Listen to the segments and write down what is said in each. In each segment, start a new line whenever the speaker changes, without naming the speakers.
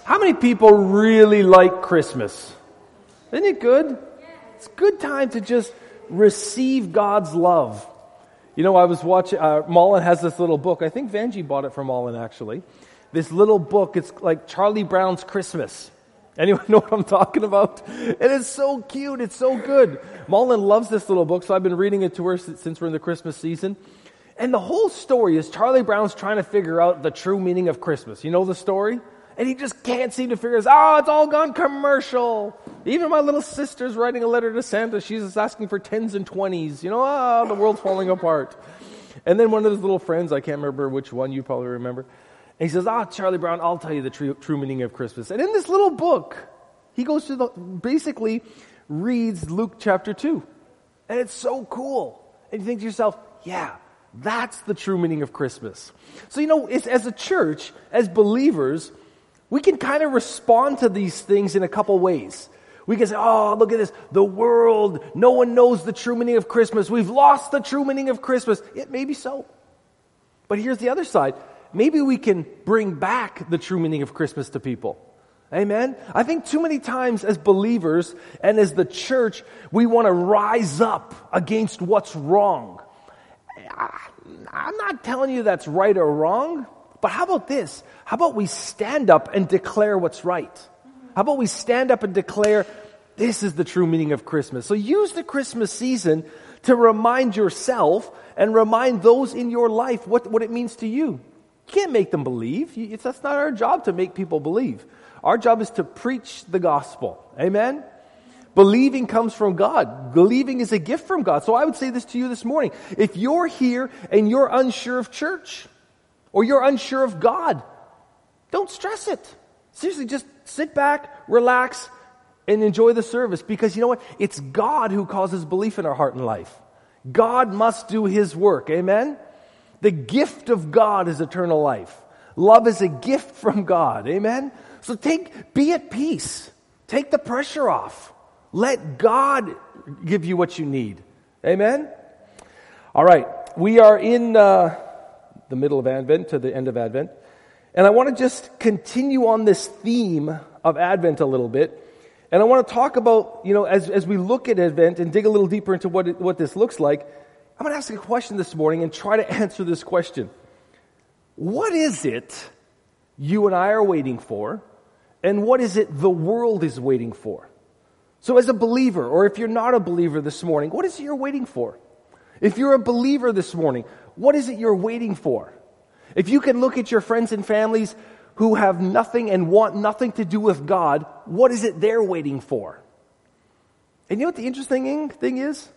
How many people really like Christmas? Isn't it good? It's a good time to just receive God's love. You know, I was watching, Mullen has this little book. I think Vanjie bought it from Mullen, actually. This little book, it's like Charlie Brown's Christmas. Anyone know what I'm talking about? It is so cute. It's so good. Mullen loves this little book, so I've been reading it to her since we're in the Christmas season. And the whole story is Charlie Brown's trying to figure out the true meaning of Christmas. You know the story? And he just can't seem to figure it out. Oh, it's all gone commercial. Even my little sister's writing a letter to Santa. She's just asking for 10s and 20s. You know, the world's falling apart. And then one of his little friends, I can't remember which one, you probably remember. And he says, Charlie Brown, I'll tell you the true meaning of Christmas. And in this little book, he goes to basically reads Luke chapter 2. And it's so cool. And you think to yourself, yeah, that's the true meaning of Christmas. So, you know, as a church, as believers, we can kind of respond to these things in a couple ways. We can say, oh, look at this. The world, no one knows the true meaning of Christmas. We've lost the true meaning of Christmas. It may be so. But here's the other side. Maybe we can bring back the true meaning of Christmas to people. Amen? I think too many times as believers and as the church, we want to rise up against what's wrong. I'm not telling you that's right or wrong, but how about this? How about we stand up and declare what's right? How about we stand up and declare this is the true meaning of Christmas? So use the Christmas season to remind yourself and remind those in your life what it means to you. You can't make them believe. That's not our job to make people believe. Our job is to preach the gospel. Amen? Believing comes from God. Believing is a gift from God. So I would say this to you this morning. If you're here and you're unsure of church, or you're unsure of God, don't stress it. Seriously, just sit back, relax, and enjoy the service. Because you know what? It's God who causes belief in our heart and life. God must do His work. Amen? The gift of God is eternal life. Love is a gift from God. Amen? So be at peace. Take the pressure off. Let God give you what you need. Amen? All right. We are in the middle of Advent to the end of Advent. And I want to just continue on this theme of Advent a little bit. And I want to talk about, you know, as we look at Advent and dig a little deeper into what this looks like, I'm going to ask a question this morning and try to answer this question. What is it you and I are waiting for? And what is it the world is waiting for? So as a believer, or if you're not a believer this morning, what is it you're waiting for? If you're a believer this morning, what is it you're waiting for? If you can look at your friends and families who have nothing and want nothing to do with God, what is it they're waiting for? And you know what the interesting thing is?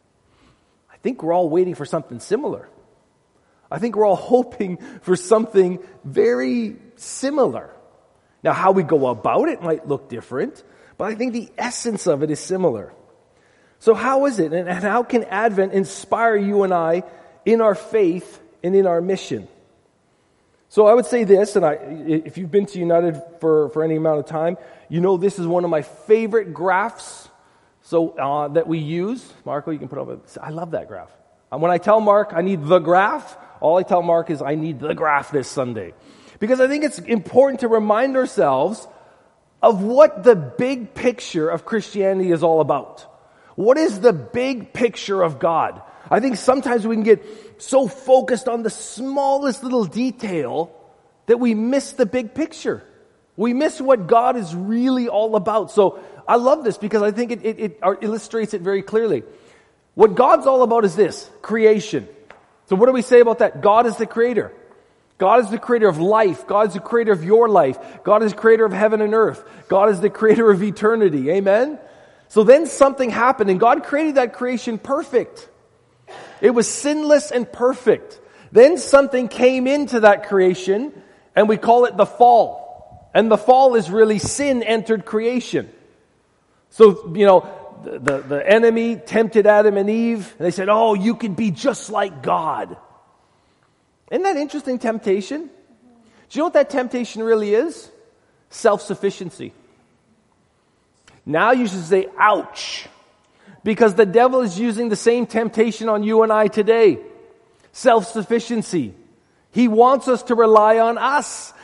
I think we're all waiting for something similar. I think we're all hoping for something very similar. Now, how we go about it might look different, but I think the essence of it is similar. So how is it, and how can Advent inspire you and I in our faith and in our mission? So I would say this, and if you've been to United for any amount of time, you know this is one of my favorite graphs that we use. Marco, you can put up I love that graph. When I tell Mark I need the graph, all I tell Mark is I need the graph this Sunday. Because I think it's important to remind ourselves of what the big picture of Christianity is all about. What is the big picture of God? I think sometimes we can get so focused on the smallest little detail that we miss the big picture. We miss what God is really all about. So I love this because I think it illustrates it very clearly. What God's all about is this, creation. So what do we say about that? God is the creator. God is the creator of life. God is the creator of your life. God is the creator of heaven and earth. God is the creator of eternity. Amen? So then something happened, and God created that creation perfect. It was sinless and perfect. Then something came into that creation, and we call it the fall. And the fall is really sin entered creation. So, you know, the enemy tempted Adam and Eve, and they said, oh, you could be just like God. Isn't that interesting temptation? Do you know what that temptation really is? Self-sufficiency. Now you should say, ouch. Because the devil is using the same temptation on you and I today. Self-sufficiency. He wants us to rely on us.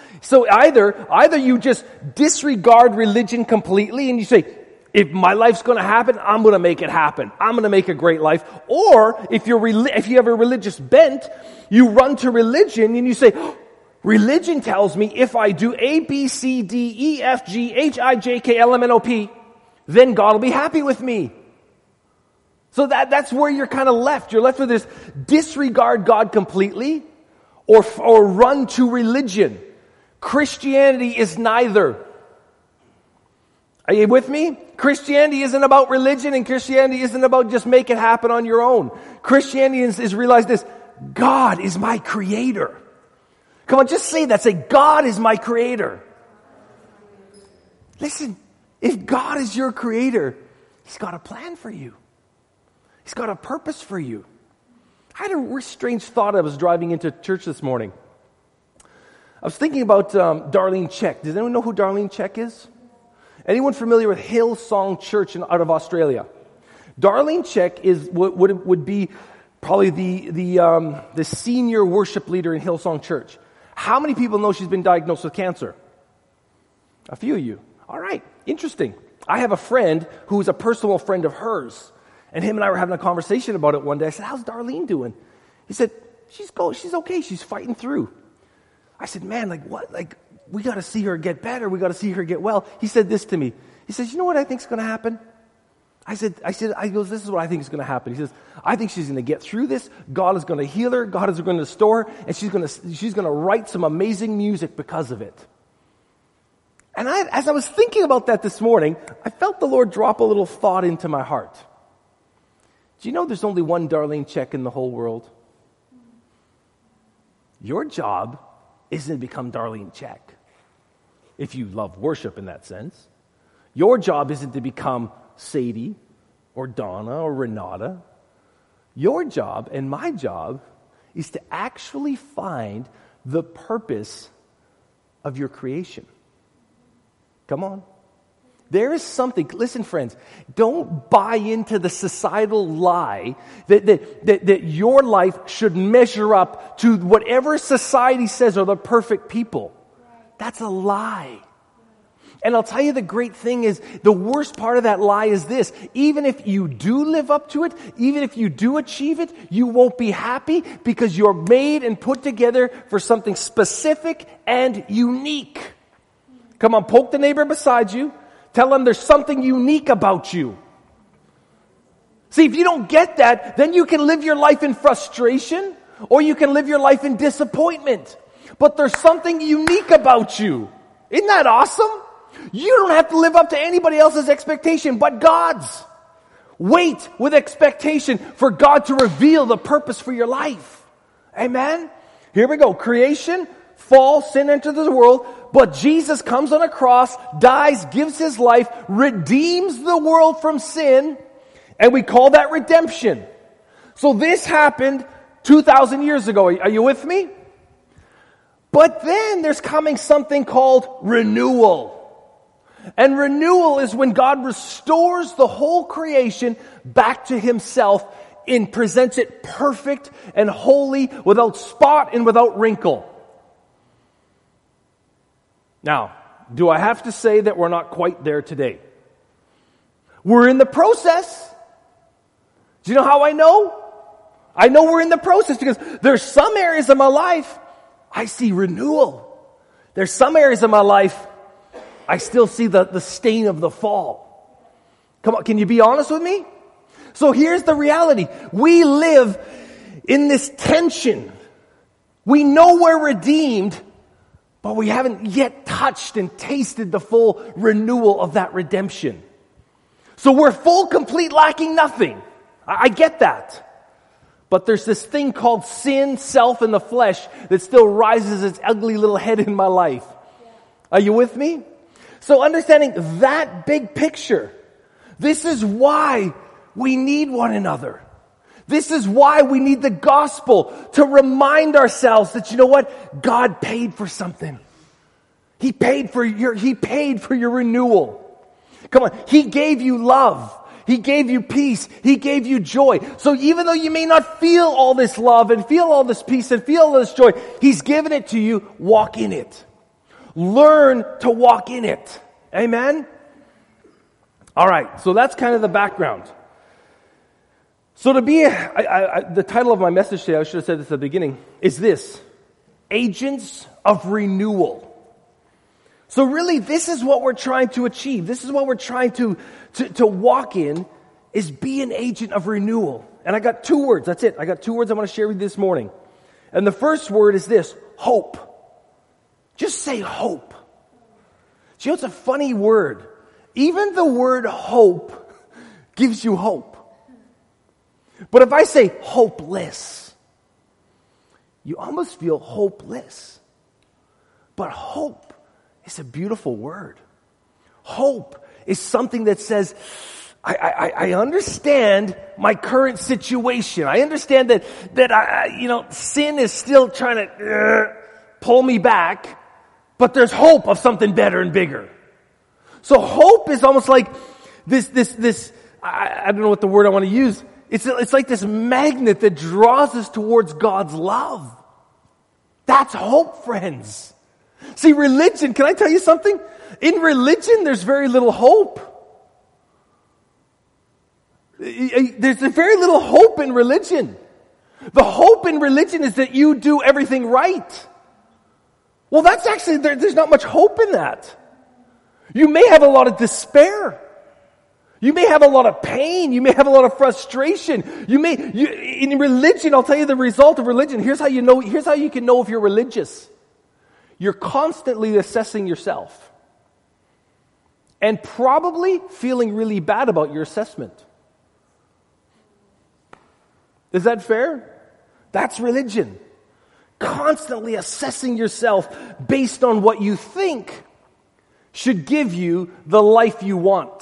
So either you just disregard religion completely and you say, if my life's going to happen, I'm going to make it happen. I'm going to make a great life. Or if you have a religious bent, you run to religion and you say, religion tells me if I do A, B, C, D, E, F, G, H, I, J, K, L, M, N, O, P, then God will be happy with me. So that's where you're kind of left. You're left with this disregard God completely or run to religion. Christianity is neither. Are you with me? Christianity isn't about religion, and Christianity isn't about just make it happen on your own. Christianity is realize this: God is my creator. Come on, just say that. Say, God is my creator. Listen, if God is your creator, He's got a plan for you. He's got a purpose for you. I had a strange thought. I was driving into church this morning. I was thinking about Darlene Zschech. Does anyone know who Darlene Zschech is? Anyone familiar with Hillsong Church out of Australia? Darlene Zschech would be probably the senior worship leader in Hillsong Church. How many people know she's been diagnosed with cancer? A few of you. All right, interesting. I have a friend who's a personal friend of hers, and him and I were having a conversation about it one day. I said, "How's Darlene doing?" He said, "She's okay. She's fighting through." I said, "Man, what? We got to see her get better. We got to see her get well." He said this to me. He says, "You know what I think is going to happen?" I said, "This is what I think is going to happen." He says, "I think she's going to get through this. God is going to heal her. God is going to restore her, and she's going to write some amazing music because of it." And as I was thinking about that this morning, I felt the Lord drop a little thought into my heart. Do you know there's only one Darlene Zschech in the whole world? Your job isn't to become Darlene Zschech, if you love worship in that sense. Your job isn't to become Sadie or Donna or Renata. Your job and my job is to actually find the purpose of your creation. Come on. There is something, listen friends, don't buy into the societal lie that your life should measure up to whatever society says are the perfect people. That's a lie. And I'll tell you the great thing is, the worst part of that lie is this: even if you do live up to it, even if you do achieve it, you won't be happy because you're made and put together for something specific and unique. Come on, poke the neighbor beside you. Tell them there's something unique about you. See, if you don't get that, then you can live your life in frustration or you can live your life in disappointment. But there's something unique about you. Isn't that awesome? You don't have to live up to anybody else's expectation but God's. Wait with expectation for God to reveal the purpose for your life. Amen? Here we go. Creation, fall, sin enters the world. But Jesus comes on a cross, dies, gives His life, redeems the world from sin, and we call that redemption. So this happened 2,000 years ago. Are you with me? But then there's coming something called renewal. And renewal is when God restores the whole creation back to Himself and presents it perfect and holy, without spot and without wrinkle. Now, do I have to say that we're not quite there today? We're in the process. Do you know how I know? I know we're in the process because there's some areas of my life I see renewal. There's some areas of my life I still see the stain of the fall. Come on, can you be honest with me? So here's the reality. We live in this tension. We know we're redeemed, but we haven't yet touched and tasted the full renewal of that redemption. So we're full, complete, lacking nothing. I get that. But there's this thing called sin, self, and the flesh that still rises its ugly little head in my life. Are you with me? So understanding that big picture, this is why we need one another. This is why we need the gospel to remind ourselves that, you know what? God paid for something. He paid for your renewal. Come on. He gave you love. He gave you peace. He gave you joy. So even though you may not feel all this love and feel all this peace and feel all this joy, He's given it to you. Walk in it. Learn to walk in it. Amen? All right, so that's kind of the background. So the title of my message today, I should have said this at the beginning, is this: Agents of Renewal. So really, this is what we're trying to achieve. This is what we're trying to walk in, is be an agent of renewal. And I got 2 words. That's it. I got 2 words I want to share with you this morning. And the first word is this: hope. Just say hope. Do you know, it's a funny word. Even the word hope gives you hope. But if I say hopeless, you almost feel hopeless. But hope is a beautiful word. Hope is something that says, I understand my current situation. I understand that sin is still trying to pull me back, but there's hope of something better and bigger. So hope is almost like this. I don't know what the word I want to use. It's like this magnet that draws us towards God's love. That's hope, friends. See, religion, can I tell you something? In religion, there's very little hope. There's very little hope in religion. The hope in religion is that you do everything right. Well, that's actually, there's not much hope in that. You may have a lot of despair. You may have a lot of pain. You may have a lot of frustration. In religion, I'll tell you the result of religion. Here's how you can know if you're religious. You're constantly assessing yourself. And probably feeling really bad about your assessment. Is that fair? That's religion. Constantly assessing yourself based on what you think should give you the life you want.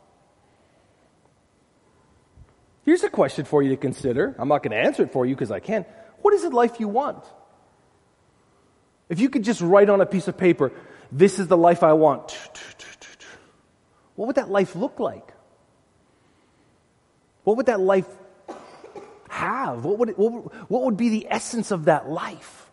Here's a question for you to consider. I'm not going to answer it for you because I can't. What is the life you want? If you could just write on a piece of paper, this is the life I want. What would that life look like? What would that life have? What would be the essence of that life?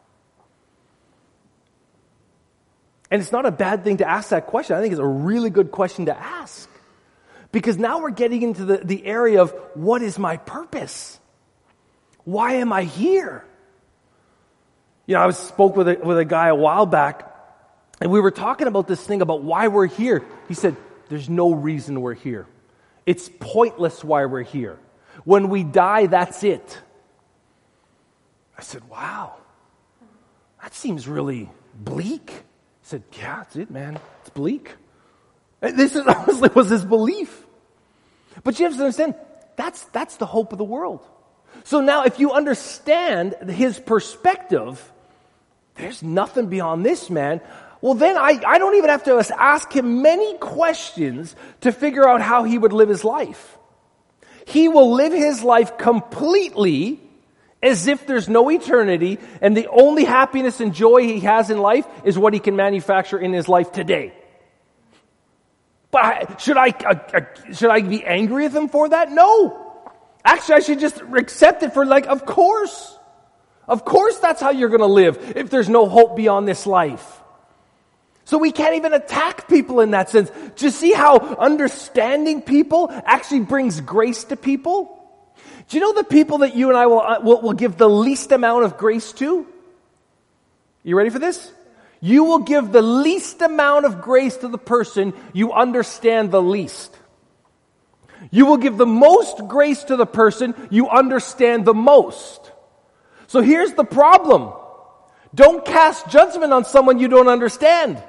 And it's not a bad thing to ask that question. I think it's a really good question to ask. Because now we're getting into the area of, what is my purpose? Why am I here? You know, I spoke with a guy a while back, and we were talking about this thing about why we're here. He said, there's no reason we're here. It's pointless why we're here. When we die, that's it. I said, wow, that seems really bleak. He said, yeah, that's it, man. It's bleak. This is honestly was his belief. But you have to understand, that's the hope of the world. So now if you understand his perspective, there's nothing beyond this, man. Well, then I don't even have to ask him many questions to figure out how he would live his life. He will live his life completely as if there's no eternity, and the only happiness and joy he has in life is what he can manufacture in his life today. But should I be angry with him for that? No. Actually, I should just accept it for of course. Of course that's how you're going to live if there's no hope beyond this life. So we can't even attack people in that sense. Do you see how understanding people actually brings grace to people? Do you know the people that you and I will give the least amount of grace to? You ready for this? You will give the least amount of grace to the person you understand the least. You will give the most grace to the person you understand the most. So here's the problem. Don't cast judgment on someone you don't understand.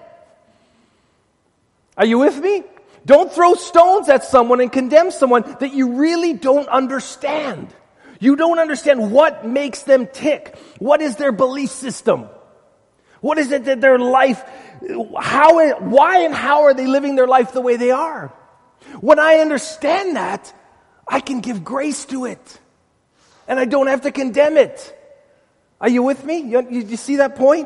Are you with me? Don't throw stones at someone and condemn someone that you really don't understand. You don't understand what makes them tick. What is their belief system? What is it that their life, why and how are they living their life the way they are? When I understand that, I can give grace to it. And I don't have to condemn it. Are you with me? You see that point?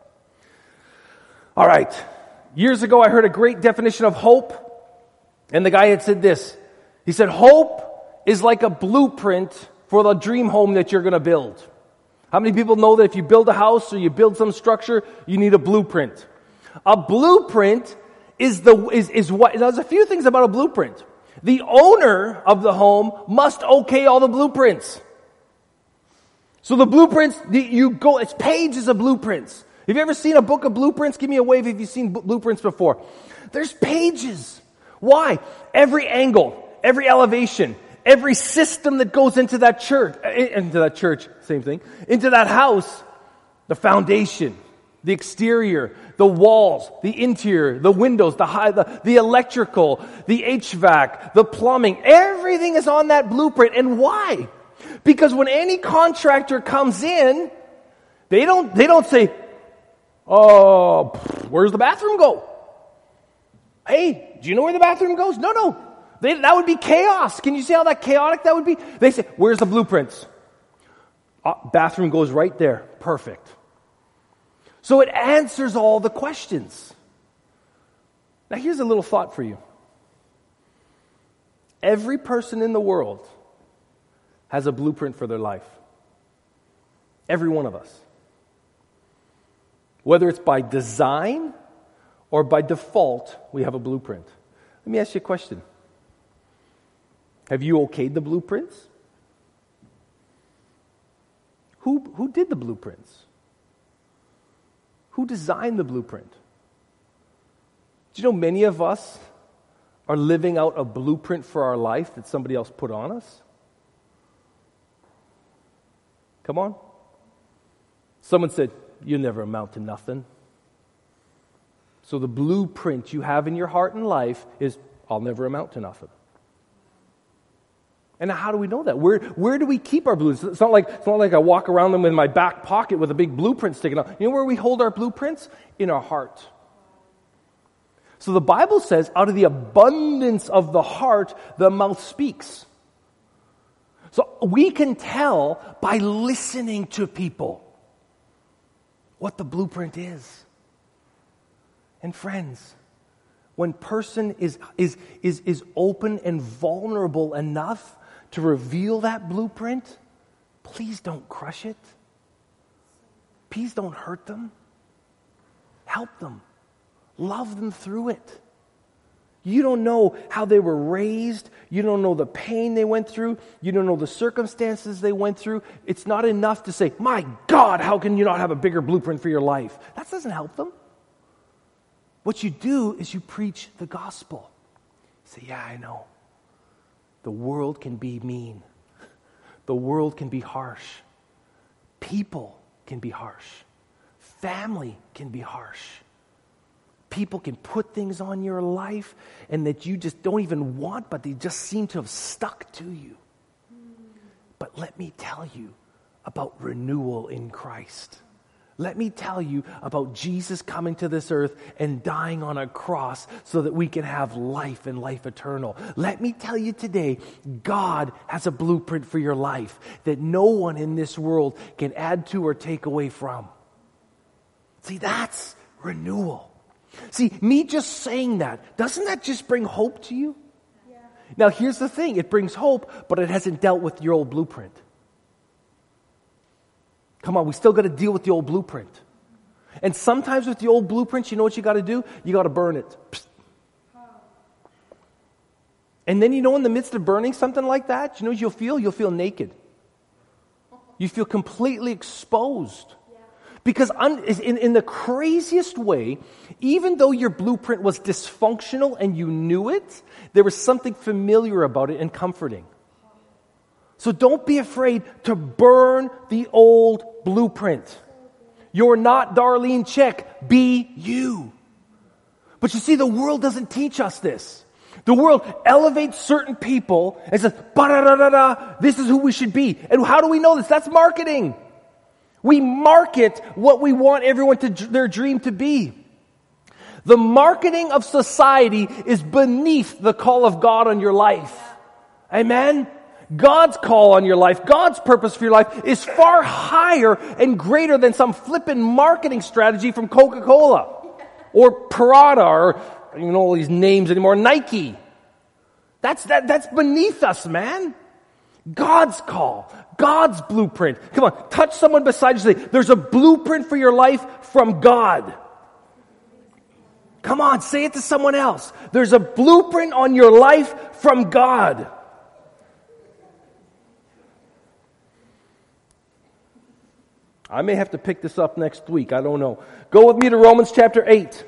All right. Years ago, I heard a great definition of hope. And the guy had said this. He said, hope is like a blueprint for the dream home that you're going to build. How many people know that if you build a house or you build some structure, you need a blueprint? A blueprint is what, there's a few things about a blueprint. The owner of the home must okay all the blueprints. So the blueprints, it's pages of blueprints. Have you ever seen a book of blueprints? Give me a wave if you've seen blueprints before. There's pages. Why? Every angle, every elevation, every system that goes into that church, same thing, into that house, the foundation, the exterior, the walls, the interior, the windows, the electrical, the HVAC, the plumbing, everything is on that blueprint. And why? Because when any contractor comes in, they don't say, "Oh, where's the bathroom go?" "Hey, do you know where the bathroom goes?" No. That would be chaos. Can you see how that chaotic that would be? They say, "Where's the blueprints?" Bathroom goes right there. Perfect. So it answers all the questions. Now here's a little thought for you. Every person in the world has a blueprint for their life. Every one of us. Whether it's by design or by default, we have a blueprint. Let me ask you a question. Have you okayed the blueprints? Who did the blueprints? Who designed the blueprint? Do you know many of us are living out a blueprint for our life that somebody else put on us? Come on. Someone said, "You'll never amount to nothing." So the blueprint you have in your heart and life is, "I'll never amount to nothing." And how do we know that? Where do we keep our blueprints? It's not like I walk around them in my back pocket with a big blueprint sticking out. You know where we hold our blueprints? In our heart. So the Bible says, out of the abundance of the heart, the mouth speaks. So we can tell by listening to people what the blueprint is. And friends, when person is open and vulnerable enough to reveal that blueprint, please don't crush it. Please don't hurt them. Help them. Love them through it. You don't know how they were raised. You don't know the pain they went through. You don't know the circumstances they went through. It's not enough to say, "My God, how can you not have a bigger blueprint for your life?" That doesn't help them. What you do is you preach the gospel. You say, "Yeah, I know. The world can be mean. The world can be harsh. People can be harsh. Family can be harsh. People can put things on your life and that you just don't even want, but they just seem to have stuck to you. But let me tell you about renewal in Christ. Let me tell you about Jesus coming to this earth and dying on a cross so that we can have life and life eternal. Let me tell you today, God has a blueprint for your life that no one in this world can add to or take away from. See, that's renewal. See, me just saying that, doesn't that just bring hope to you? Yeah. Now, here's the thing. It brings hope, but it hasn't dealt with your old blueprint. Come on, we still got to deal with the old blueprint. And sometimes with the old blueprints, you know what you got to do? You got to burn it. Psst. And then, in the midst of burning something like that, you know what you'll feel? You'll feel naked. You feel completely exposed. Because in the craziest way, even though your blueprint was dysfunctional and you knew it, there was something familiar about it and comforting. So don't be afraid to burn the old blueprint. You're not Darlene Check. Be you. But you see, the world doesn't teach us this. The world elevates certain people and says, "Ba-da-da-da-da, this is who we should be." And how do we know this? That's marketing. We market what we want everyone to their dream to be. The marketing of society is beneath the call of God on your life. Amen? God's call on your life, God's purpose for your life is far higher and greater than some flippin' marketing strategy from Coca-Cola or Prada or I don't even know all these names anymore, Nike. That's beneath us, man. God's call, God's blueprint. Come on, touch someone beside you and say, "There's a blueprint for your life from God." Come on, say it to someone else. There's a blueprint on your life from God. I may have to pick this up next week. I don't know. Go with me to Romans chapter 8.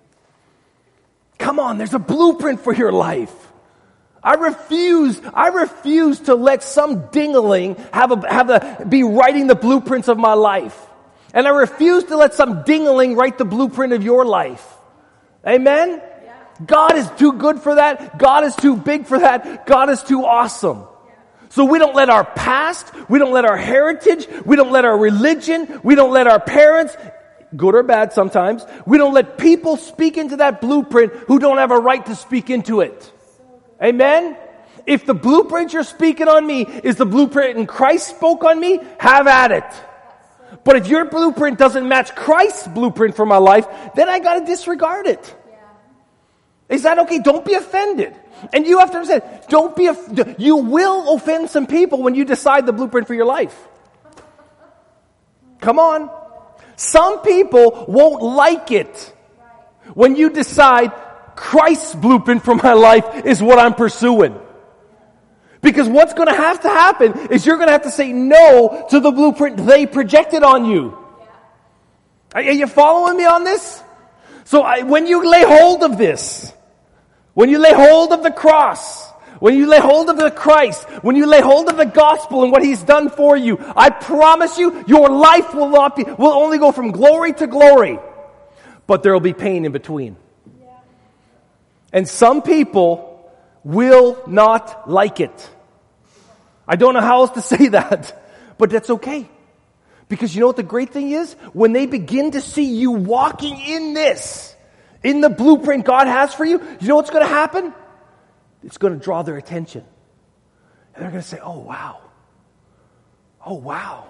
Come on, there's a blueprint for your life. I refuse to let some dingaling be writing the blueprints of my life. And I refuse to let some dingaling write the blueprint of your life. Amen? Yeah. God is too good for that. God is too big for that. God is too awesome. So we don't let our past, we don't let our heritage, we don't let our religion, we don't let our parents, good or bad sometimes, we don't let people speak into that blueprint who don't have a right to speak into it. Amen? If the blueprint you're speaking on me is the blueprint and Christ spoke on me, have at it. But if your blueprint doesn't match Christ's blueprint for my life, then I gotta disregard it. Is that okay? Don't be offended. And you have to understand, you will offend some people when you decide the blueprint for your life. Come on. Some people won't like it when you decide Christ's blueprint for my life is what I'm pursuing. Because what's going to happen is you're going to have to say no to the blueprint they projected on you. Are you following me on this? So when you lay hold of this, when you lay hold of the cross, when you lay hold of the Christ, when you lay hold of the gospel and what He's done for you, I promise you, your life will only go from glory to glory. But there will be pain in between. Yeah. And some people will not like it. I don't know how else to say that, but that's okay. Because you know what the great thing is? When they begin to see you walking in this, in the blueprint God has for you, you know what's going to happen? It's going to draw their attention. And they're going to say, oh wow. Oh wow.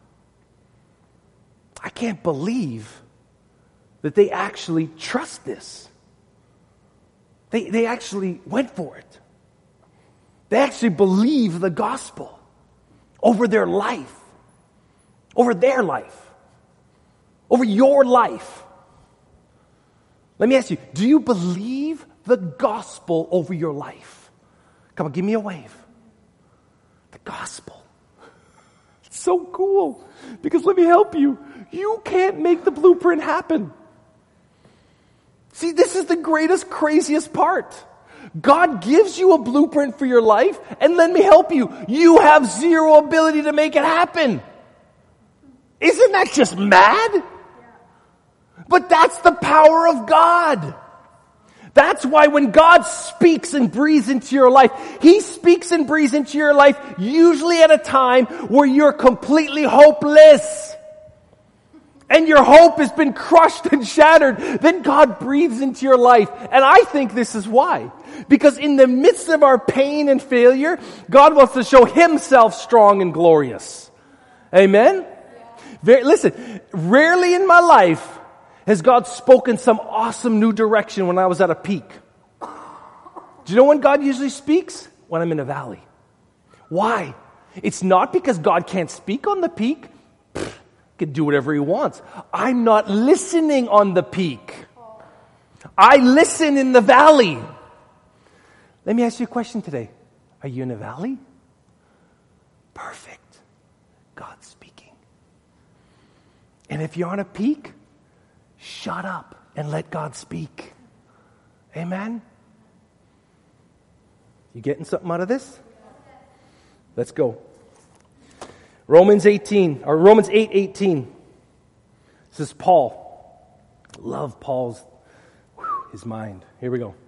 I can't believe that they actually trust this. They actually went for it. They actually believe the gospel over their life. Over their life. Over your life. Let me ask you, do you believe the gospel over your life? Come on, give me a wave. The gospel. It's so cool. Because let me help you. You can't make the blueprint happen. See, this is the greatest, craziest part. God gives you a blueprint for your life, and let me help you. You have zero ability to make it happen. Isn't that just mad? But that's the power of God. That's why when God speaks and breathes into your life, He speaks and breathes into your life usually at a time where you're completely hopeless. And your hope has been crushed and shattered. Then God breathes into your life. And I think this is why. Because in the midst of our pain and failure, God wants to show Himself strong and glorious. Amen? Listen, rarely in my life has God spoken some awesome new direction when I was at a peak. Do you know when God usually speaks? When I'm in a valley. Why? It's not because God can't speak on the peak. He can do whatever He wants. I'm not listening on the peak. I listen in the valley. Let me ask you a question today. Are you in a valley? Perfect. God's speaking. And if you're on a peak, shut up and let God speak. Amen? You getting something out of this? Let's go. Romans 8:18. This is Paul. Love Paul's, his mind. Here we go.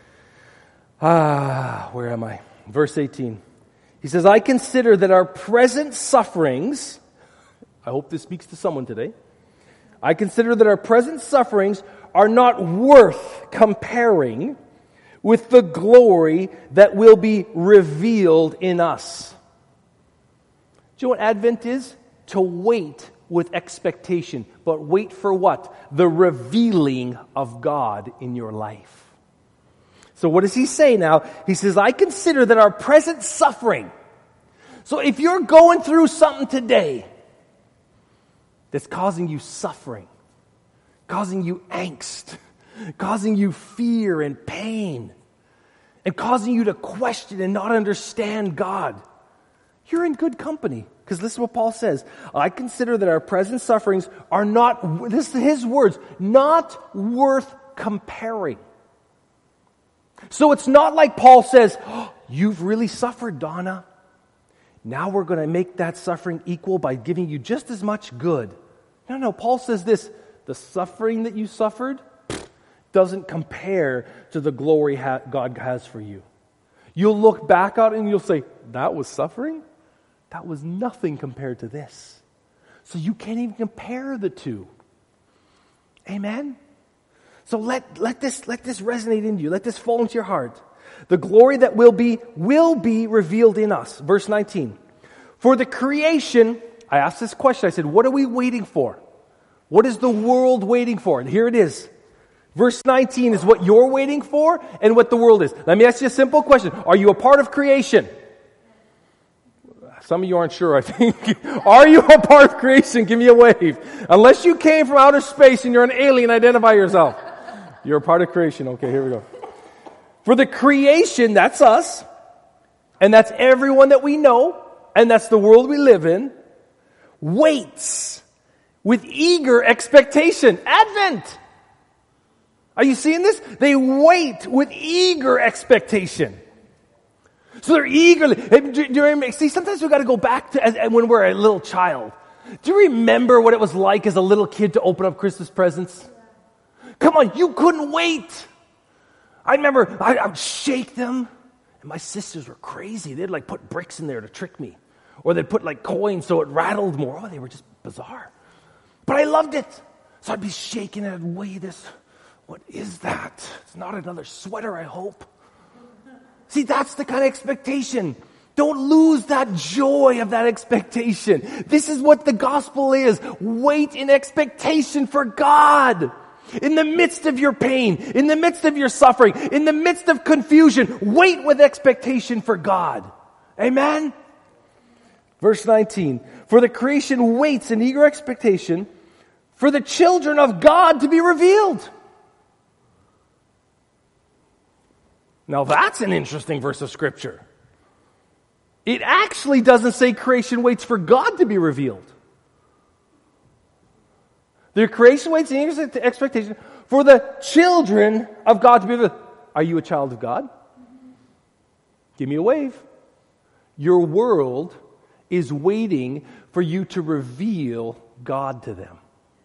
Where am I? Verse 18. He says, I consider that our present sufferings, I hope this speaks to someone today. I consider that our present sufferings are not worth comparing with the glory that will be revealed in us. Do you know what Advent is? To wait with expectation. But wait for what? The revealing of God in your life. So what does he say now? He says, I consider that our present suffering. So if you're going through something today that's causing you suffering, causing you angst, causing you fear and pain, and causing you to question and not understand God, you're in good company. Because listen to what Paul says. I consider that our present sufferings are not, this is his words, not worth comparing. So it's not like Paul says, oh, you've really suffered, Donna. Now we're going to make that suffering equal by giving you just as much good. No, Paul says this, the suffering that you suffered doesn't compare to the glory God has for you. You'll look back on it and you'll say, that was suffering? That was nothing compared to this. So you can't even compare the two. Amen? So let this resonate into you. Let this fall into your heart. The glory that will be revealed in us. Verse 19. For the creation, I asked this question. I said, what are we waiting for? What is the world waiting for? And here it is. Verse 19 is what you're waiting for and what the world is. Let me ask you a simple question. Are you a part of creation? Some of you aren't sure, I think. Are you a part of creation? Give me a wave. Unless you came from outer space and you're an alien, identify yourself. You're a part of creation. Okay, here we go. For the creation, that's us, and that's everyone that we know, and that's the world we live in, waits with eager expectation. Advent! Are you seeing this? They wait with eager expectation. So they're eagerly. See, sometimes we've got to go back to when we're a little child. Do you remember what it was like as a little kid to open up Christmas presents? Come on, you couldn't wait. I remember I would shake them, and my sisters were crazy. They'd like put bricks in there to trick me. Or they'd put like coins so it rattled more. Oh, they were just bizarre. But I loved it. So I'd be shaking and I'd weigh this. What is that? It's not another sweater, I hope. See, that's the kind of expectation. Don't lose that joy of that expectation. This is what the gospel is. Wait in expectation for God. In the midst of your pain, in the midst of your suffering, in the midst of confusion, wait with expectation for God. Amen? Verse 19. For the creation waits in eager expectation for the children of God to be revealed. Now that's an interesting verse of Scripture. It actually doesn't say creation waits for God to be revealed. The creation waits in eager expectation for the children of God to be revealed. Are you a child of God? Give me a wave. Your world is waiting for you to reveal God to them.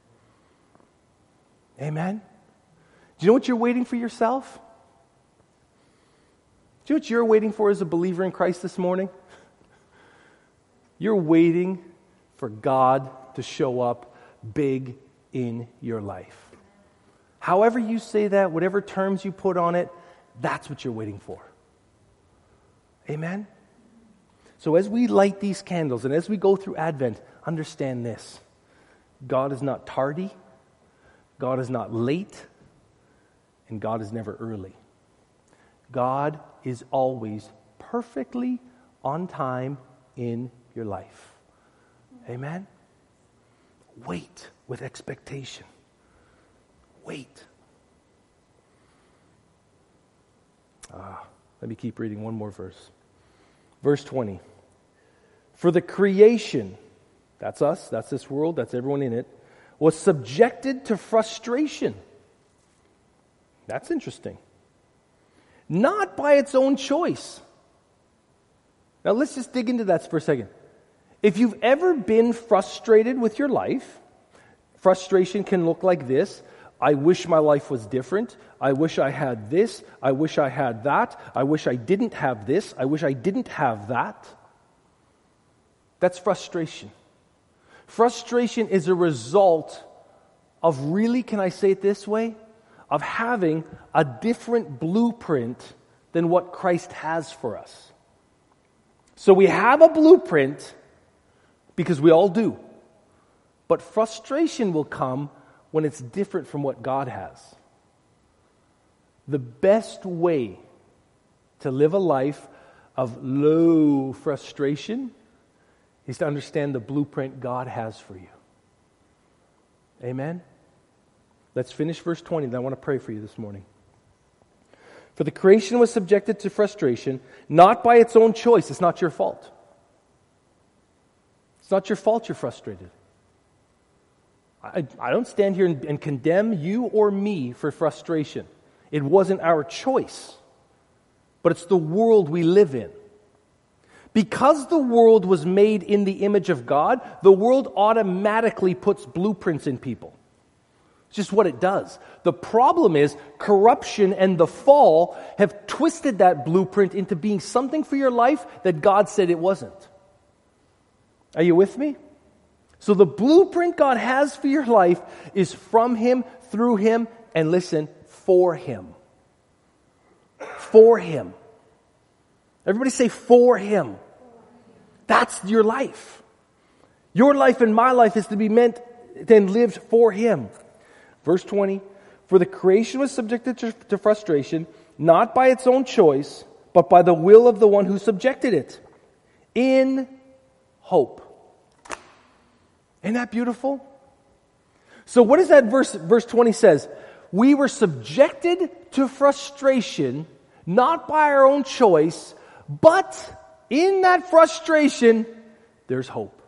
Amen? Do you know what you're waiting for yourself? Do you know what you're waiting for as a believer in Christ this morning? You're waiting for God to show up big in your life. However you say that, whatever terms you put on it, that's what you're waiting for. Amen? So as we light these candles and as we go through Advent, understand this. God is not tardy, God is not late, and God is never early. God is always perfectly on time in your life. Amen? Wait with expectation. Wait. Let me keep reading one more verse. Verse 20. For the creation, that's us, that's this world, that's everyone in it, was subjected to frustration. That's interesting. Not by its own choice. Now let's just dig into that for a second. If you've ever been frustrated with your life, frustration can look like this. I wish my life was different. I wish I had this. I wish I had that. I wish I didn't have this. I wish I didn't have that. That's frustration. Frustration is a result of really, can I say it this way? Of having a different blueprint than what Christ has for us. So we have a blueprint because we all do. But frustration will come when it's different from what God has. The best way to live a life of low frustration is to understand the blueprint God has for you. Amen? Let's finish verse 20, then I want to pray for you this morning. For the creation was subjected to frustration, not by its own choice. It's not your fault. It's not your fault you're frustrated. I don't stand here and condemn you or me for frustration. It wasn't our choice, but it's the world we live in. Because the world was made in the image of God, the world automatically puts blueprints in people. It's just what it does. The problem is corruption and the fall have twisted that blueprint into being something for your life that God said it wasn't. Are you with me? So the blueprint God has for your life is from Him, through Him, and listen, for Him. For Him. Everybody say, for Him. That's your life. Your life and my life is to be meant and lived for Him. Verse 20, for the creation was subjected to frustration, not by its own choice, but by the will of the one who subjected it, in hope. Isn't that beautiful? So what is that verse 20 says? We were subjected to frustration, not by our own choice, but in that frustration, there's hope.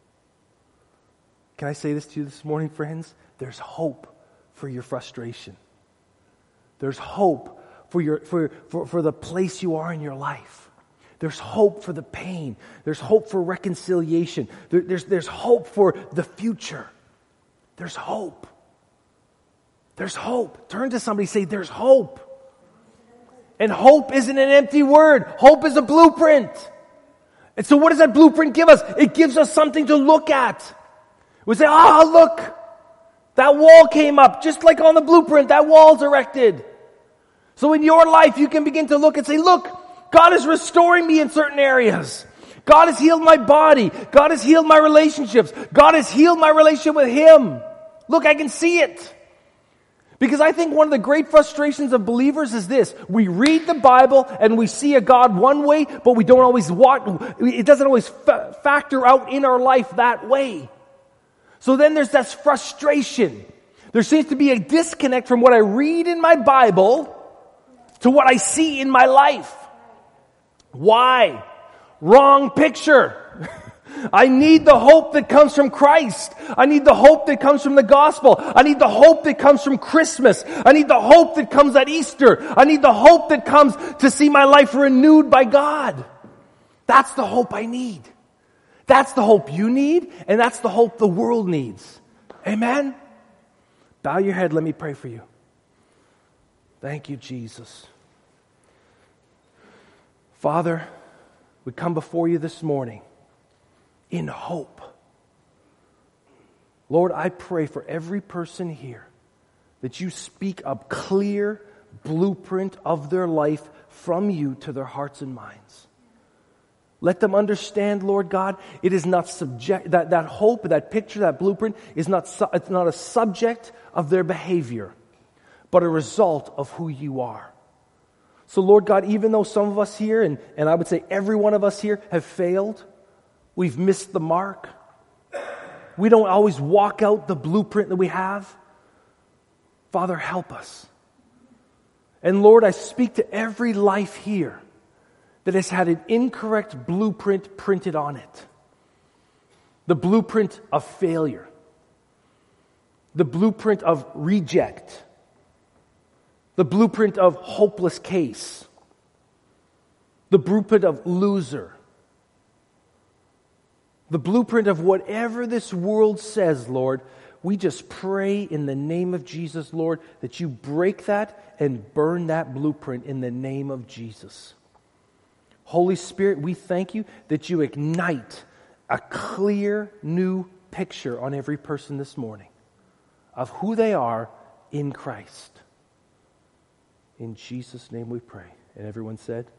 Can I say this to you this morning, friends? There's hope for your frustration. There's hope for the place you are in your life. There's hope for the pain. There's hope for reconciliation. There's hope for the future. There's hope. There's hope. Turn to somebody and say, there's hope. And hope isn't an empty word. Hope is a blueprint. And so what does that blueprint give us? It gives us something to look at. We say, look, that wall came up just like on the blueprint. That wall's erected. So in your life, you can begin to look and say, look, God is restoring me in certain areas. God has healed my body. God has healed my relationships. God has healed my relationship with Him. Look, I can see it. Because I think one of the great frustrations of believers is this. We read the Bible and we see a God one way, but we don't always it doesn't always factor out in our life that way. So then there's that frustration. There seems to be a disconnect from what I read in my Bible to what I see in my life. Why? Wrong picture. I need the hope that comes from Christ. I need the hope that comes from the gospel. I need the hope that comes from Christmas. I need the hope that comes at Easter. I need the hope that comes to see my life renewed by God. That's the hope I need. That's the hope you need, and that's the hope the world needs. Amen? Bow your head, let me pray for you. Thank you, Jesus. Father, we come before you this morning in hope. Lord, I pray for every person here that you speak a clear blueprint of their life from you to their hearts and minds. Let them understand, Lord God, it is not that hope, that picture, that blueprint is it's not a subject of their behavior, but a result of who you are. So Lord God, even though some of us here, and I would say every one of us here have failed, we've missed the mark, we don't always walk out the blueprint that we have, Father, help us. And Lord, I speak to every life here that has had an incorrect blueprint printed on it. The blueprint of failure. The blueprint of reject. The blueprint of hopeless case. The blueprint of loser. The blueprint of whatever this world says, Lord, we just pray in the name of Jesus, Lord, that you break that and burn that blueprint in the name of Jesus. Holy Spirit, we thank you that you ignite a clear new picture on every person this morning of who they are in Christ. In Jesus' name we pray. And everyone said,